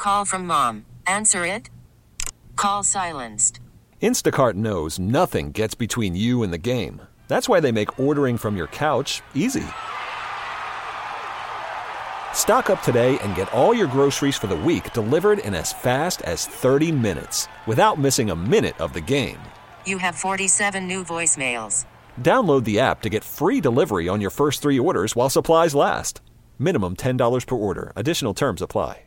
Call from mom. Answer it. Call silenced. Instacart knows nothing gets between you and the game. That's why they make ordering from your couch easy. Stock up today and get all your groceries for the week delivered in as fast as 30 minutes without missing a minute of the game. You have 47 new voicemails. Download the app to get free delivery on your first 3 orders while supplies last. Minimum $10 per order. Additional terms apply.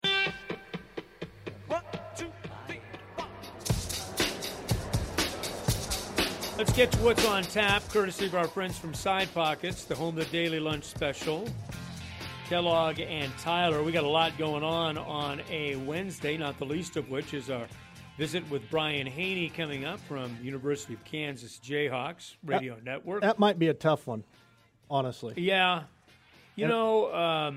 Let's get to what's on tap, courtesy of our friends from Side Pockets, the home of the Daily Lunch Special. Kellogg and Tyler. We got a lot going on a Wednesday, not the least of which is our visit with Brian Haney coming up from University of Kansas Jayhawks Radio Network. That might be a tough one, honestly. Yeah. You know,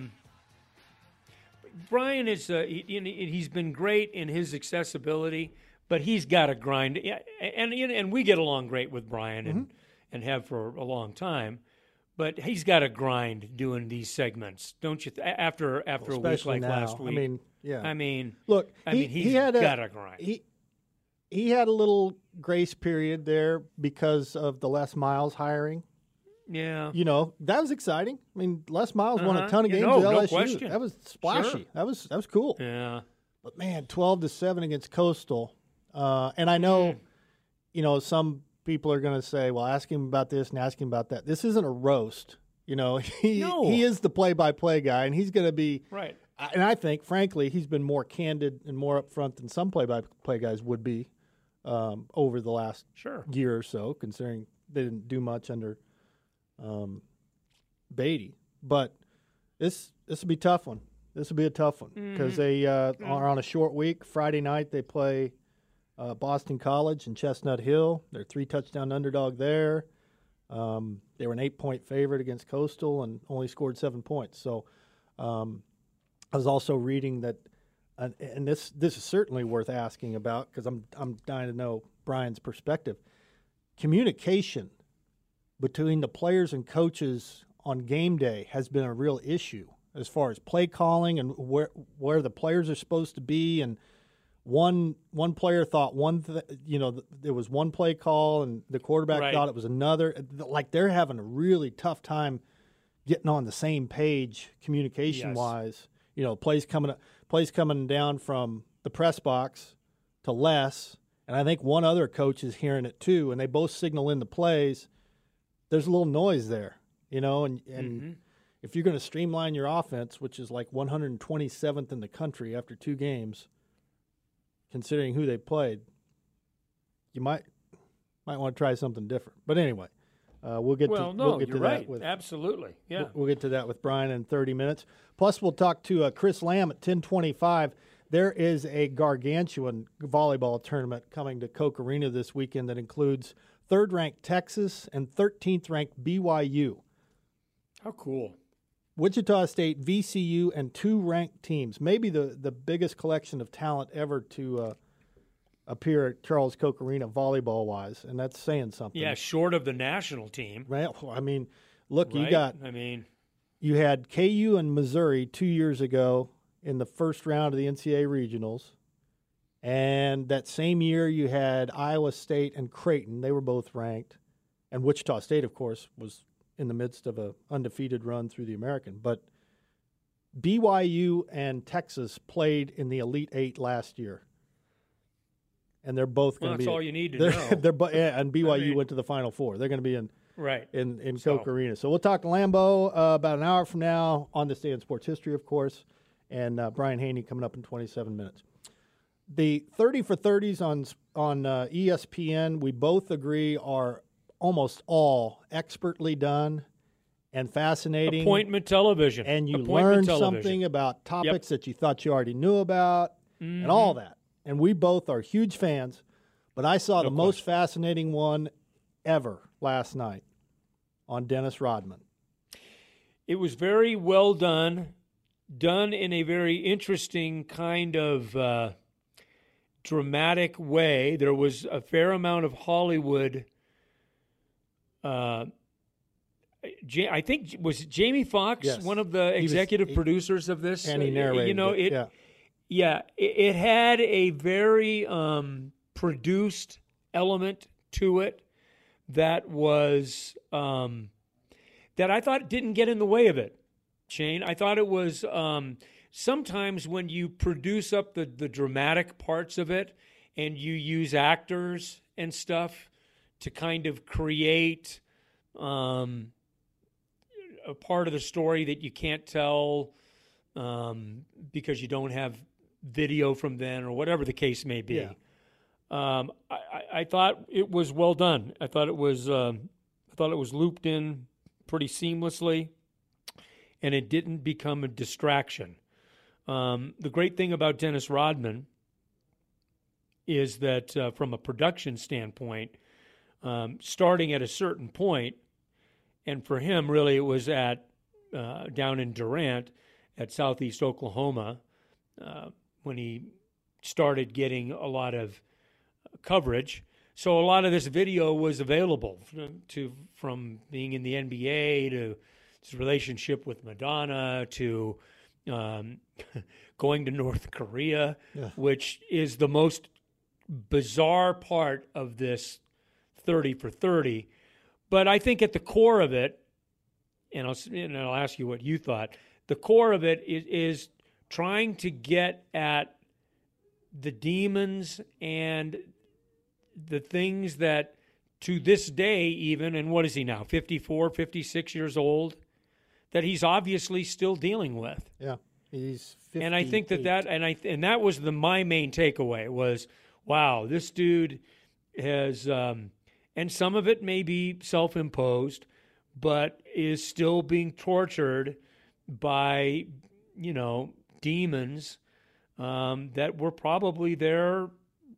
Brian is he's been great in his accessibility, but he's got to grind. And we get along great with Brian and have for a long time. But he's got to grind doing these segments, don't you? After a week like now. last week. I mean, yeah. Look, he's got to grind. He had a little grace period there because of the Les Miles hiring. Yeah. You know, that was exciting. I mean, Les Miles won a ton of games no, with LSU. No question. That was splashy. Sure. That was cool. Yeah. But man, 12-7 against Coastal. And I know, you know, some people are going to say, well, ask him about this and ask him about that. This isn't a roast. You know, he is the play-by-play guy, and he's going to be right. And I think, frankly, he's been more candid and more upfront than some play-by-play guys would be over the last year or so, considering they didn't do much under Beatty. But this will be a tough one. This will be a tough one because they are on a short week. Friday night they play Boston College and Chestnut Hill. They're 3-touchdown underdog there. They were an 8-point favorite against Coastal and only scored 7 points. So I was also reading that, and this is certainly worth asking about because I'm dying to know Brian's perspective. Communication between the players and coaches on game day has been a real issue as far as play calling and where the players are supposed to be. And one player thought there was one play call and the quarterback thought it was another. Like they're having a really tough time getting on the same page communication-wise. You know, plays coming down from the press box to Les, and I think one other coach is hearing it too, and they both signal in the plays. There's a little noise there, you know, and if you're going to streamline your offense, which is like 127th in the country after 2 games, considering who they played, you might want to try something different. But anyway, we'll get to that with absolutely. Yeah, we'll get to that with Brian in 30 minutes. Plus, we'll talk to Chris Lamb at 10:25. There is a gargantuan volleyball tournament coming to Koch Arena this weekend that includes 3rd-ranked Texas and 13th-ranked BYU. How cool! Wichita State, VCU, and 2 ranked teams. Maybe the biggest collection of talent ever to appear at Charles Koch Arena volleyball-wise, and that's saying something. Yeah, short of the national team. Well, I mean, look, right? You had KU and Missouri 2 years ago in the first round of the NCAA regionals, and that same year you had Iowa State and Creighton. They were both ranked, and Wichita State, of course, was in the midst of an undefeated run through the American. But BYU and Texas played in the Elite Eight last year. And they're both going to be. That's all you need to know. And BYU went to the Final Four. They're going to be in Koch Arena. So we'll talk to Lambeau about an hour from now on this day in sports history, of course, and Brian Haney coming up in 27 minutes. The 30 for 30s on ESPN, we both agree are almost all expertly done and fascinating. Appointment television. And you learn something about topics that you thought you already knew about and all that. And we both are huge fans, but I saw the most fascinating one ever last night on Dennis Rodman. It was very well done in a very interesting kind of dramatic way. There was a fair amount of Hollywood. I think was Jamie Foxx one of the executive producers of this. And he narrated Yeah, it had a very produced element to it that was that I thought didn't get in the way of it, Shane. I thought it was sometimes when you produce up the dramatic parts of it and you use actors and stuff to kind of create a part of the story that you can't tell because you don't have video from then or whatever the case may be. Yeah. I thought it was well done. I thought it was looped in pretty seamlessly, and it didn't become a distraction. The great thing about Dennis Rodman is that from a production standpoint, starting at a certain point, and for him, really, it was at down in Durant at Southeast Oklahoma when he started getting a lot of coverage. So a lot of this video was available from being in the NBA to his relationship with Madonna to going to North Korea, which is the most bizarre part of this 30 for 30. But I think at the core of it, and I'll ask you what you thought, the core of it is trying to get at the demons and the things that to this day even, and what is he now, 54, 56 years old, that he's obviously still dealing with. Yeah, he's 58. And I think and that was my main takeaway was, wow, this dude has, and some of it may be self-imposed, but is still being tortured by, demons that were probably there,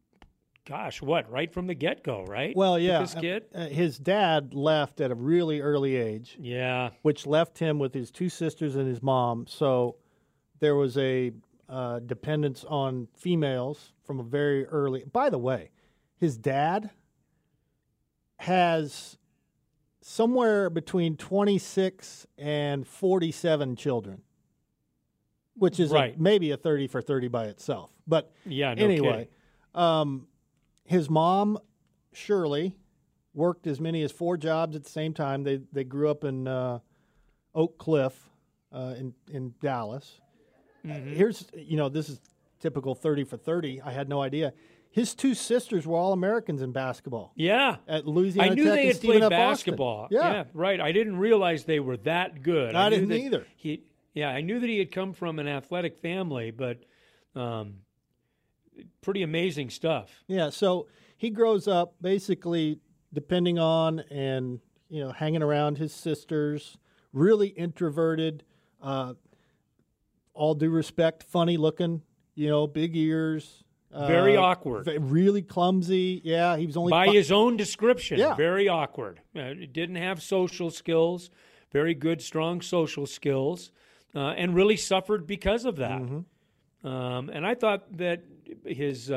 right from the get-go, right? Well, yeah. With this kid? His dad left at a really early age. Yeah. Which left him with his two sisters and his mom. So there was a dependence on females from a very early. By the way, his dad has somewhere between 26 and 47 children, which is right. maybe a 30 for 30 by itself. But yeah, no anyway, his mom, Shirley, worked as many as 4 jobs at the same time. They grew up in Oak Cliff in Dallas. Mm-hmm. Here's, this is typical 30 for 30. I had no idea. His 2 sisters were all Americans in basketball. Yeah. At Louisiana I knew Tech they and had Stephen played F. basketball. Austin. Yeah, right. I didn't realize they were that good. I didn't either. I knew that he had come from an athletic family, but pretty amazing stuff. Yeah, so he grows up basically depending on and, hanging around his sisters, really introverted, all due respect, funny looking, big ears. Very awkward. Really clumsy. Yeah, he was only by his own description. Yeah. Very awkward. Didn't have social skills. Very good, strong social skills, and really suffered because of that. Mm-hmm. And I thought that his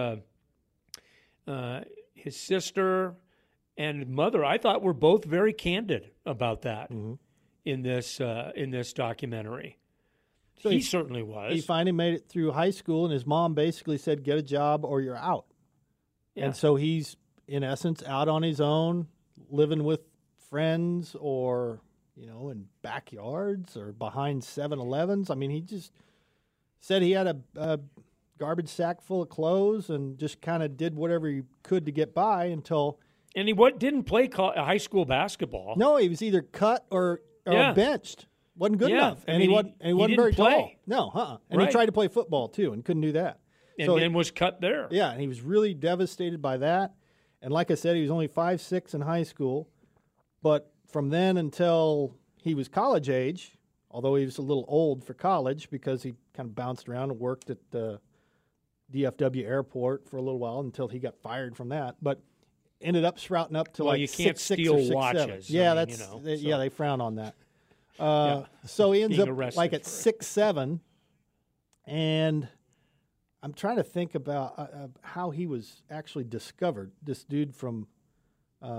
sister and mother, I thought, were both very candid about that in this documentary. So he certainly was. He finally made it through high school, and his mom basically said, get a job or you're out. Yeah. And so he's, in essence, out on his own, living with friends or, in backyards or behind 7-Elevens. I mean, he just said he had a garbage sack full of clothes and just kind of did whatever he could to get by until... And he didn't play high school basketball. No, he was either cut or benched. Wasn't good enough. And he wasn't very tall. No, And he tried to play football, too, and couldn't do that. And was cut there. Yeah, and he was really devastated by that. And like I said, he was only 5'6" in high school. But from then until he was college age, although he was a little old for college because he kind of bounced around and worked at the DFW airport for a little while until he got fired from that. But ended up sprouting up to you can't 6'6" steal or 6'7". watches. Yeah, they frown on that. So he ends up like at 6'7", and I'm trying to think about how he was actually discovered. This dude from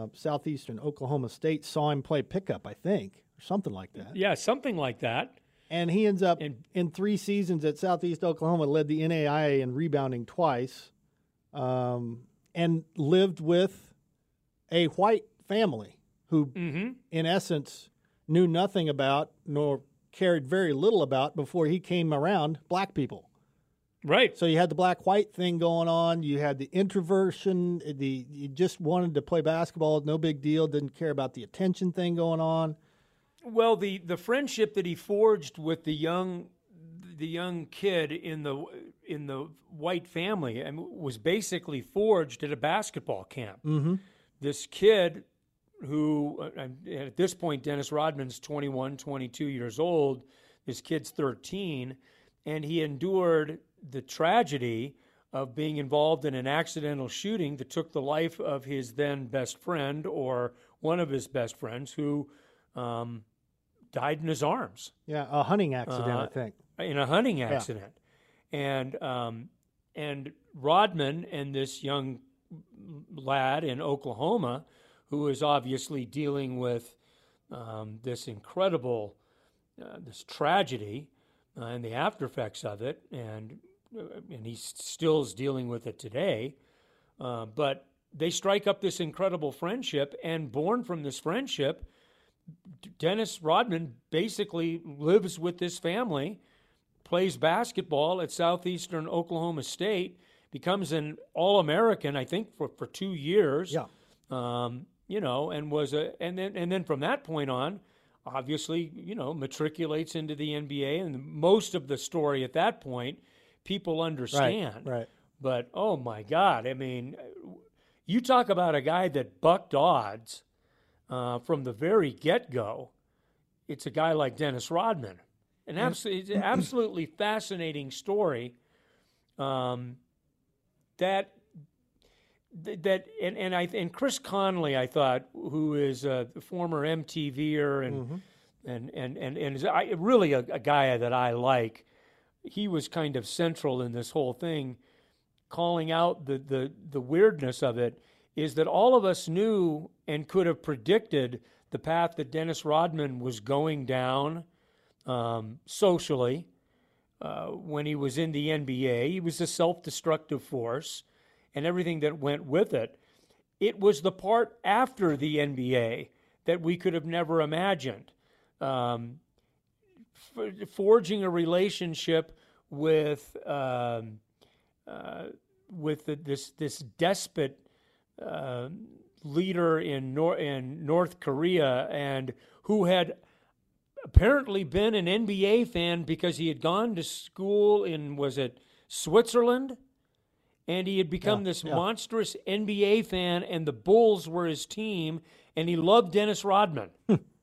southeastern Oklahoma State saw him play pickup, I think, or something like that. Yeah, something like that. And he ends up in 3 seasons at Southeast Oklahoma, led the NAIA in rebounding twice, and lived with a white family who, in essence, knew nothing about nor cared very little about before he came around black people. Right. So you had the black-white thing going on. You had the introversion. You just wanted to play basketball, no big deal. Didn't care about the attention thing going on. Well, the friendship that he forged with the young kid in the white family was basically forged at a basketball camp. Mm-hmm. This kid, who at this point Dennis Rodman's 21, 22 years old. This kid's 13, and he endured the tragedy of being involved in an accidental shooting that took the life of his then best friend, or one of his best friends, who died in his arms. Yeah, a hunting accident, I think. In a hunting accident. Yeah. And Rodman and this young lad in Oklahoma, who is obviously dealing with this incredible, this tragedy and the after effects of it, and he still is dealing with it today. But they strike up this incredible friendship, and born from this friendship, Dennis Rodman basically lives with this family, plays basketball at Southeastern Oklahoma State, becomes an All-American, I think, for 2 years. Yeah. And then from that point on, obviously, matriculates into the NBA, and most of the story at that point, people understand. Right. But, oh my God, I mean, you talk about a guy that bucked odds from the very get-go. It's a guy like Dennis Rodman. It's an absolutely fascinating story. And Chris Conley, I thought, who is a former MTVer and is really a guy that I like. He was kind of central in this whole thing, calling out the weirdness of it. Is that all of us knew and could have predicted the path that Dennis Rodman was going down socially when he was in the NBA. He was a self-destructive force and everything that went with it. It was the part after the NBA that we could have never imagined. Forging a relationship with this despot leader in North Korea, and who had apparently been an NBA fan because he had gone to school in, was it Switzerland? And he had become this monstrous NBA fan, and the Bulls were his team, and he loved Dennis Rodman.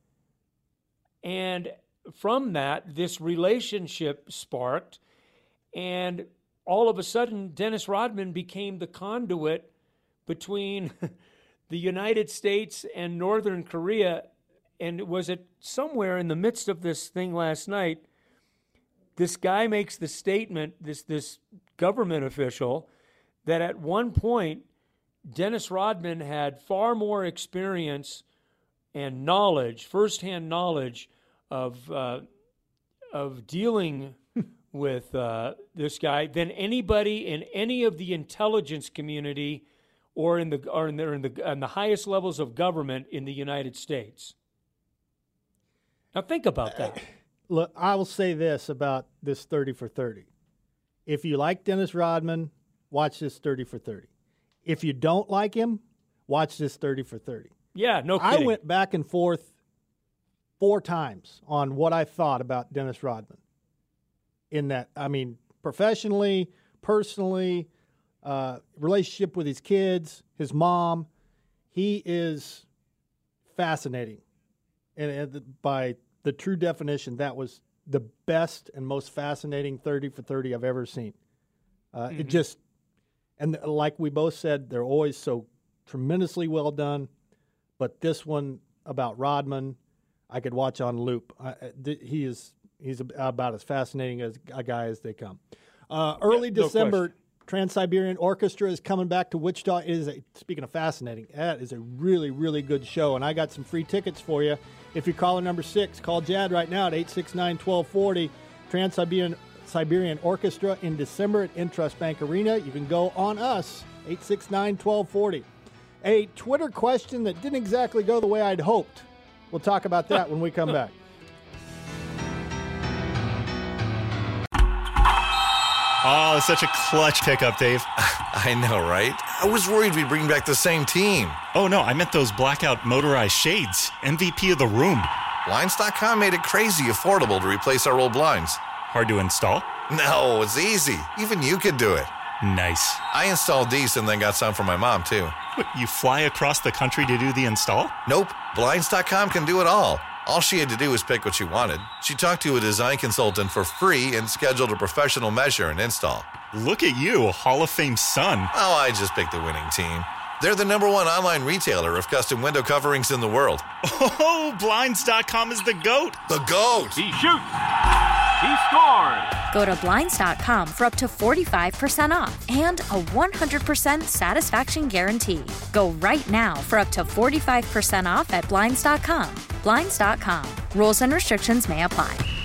And from that, this relationship sparked, and all of a sudden, Dennis Rodman became the conduit between the United States and Northern Korea. And was it somewhere in the midst of this thing last night, this guy makes the statement, this government official, that at one point, Dennis Rodman had far more experience and knowledge, firsthand knowledge of dealing with this guy than anybody in any of the intelligence community or in the highest levels of government in the United States. Now think about that. Look, I will say this about this 30 for 30. If you like Dennis Rodman, watch this 30 for 30. If you don't like him, watch this 30 for 30. Yeah, no kidding. I went back and forth 4 times on what I thought about Dennis Rodman. In that, I mean, professionally, personally, relationship with his kids, his mom, he is fascinating. And by the true definition, that was the best and most fascinating 30 for 30 I've ever seen. It just, and like we both said, they're always so tremendously well done. But this one about Rodman, I could watch on loop. He's about as fascinating as a guy as they come. Early December Trans-Siberian Orchestra is coming back to Wichita. Speaking of fascinating, that is a really, really good show, and I got some free tickets for you. If you're caller number 6, call Jad right now at 869-1240. Trans-Siberian Orchestra in December at Intrust Bank Arena. You can go on us, 869-1240. A Twitter question that didn't exactly go the way I'd hoped. We'll talk about that when we come back. Oh, it's such a clutch pickup, Dave. I know, right? I was worried we'd bring back the same team. Oh, no, I meant those blackout motorized shades. MVP of the room. Blinds.com made it crazy affordable to replace our old blinds. Hard to install? No, it's easy. Even you could do it. Nice. I installed these and then got some for my mom, too. What, you fly across the country to do the install? Nope. Blinds.com can do it all. All she had to do was pick what she wanted. She talked to a design consultant for free and scheduled a professional measure and install. Look at you, Hall of Fame son. Oh, I just picked the winning team. They're the #1 online retailer of custom window coverings in the world. Oh, Blinds.com is the GOAT. The GOAT! He shoots. He scored. Go to Blinds.com for up to 45% off and a 100% satisfaction guarantee. Go right now for up to 45% off at Blinds.com. Blinds.com. Rules and restrictions may apply.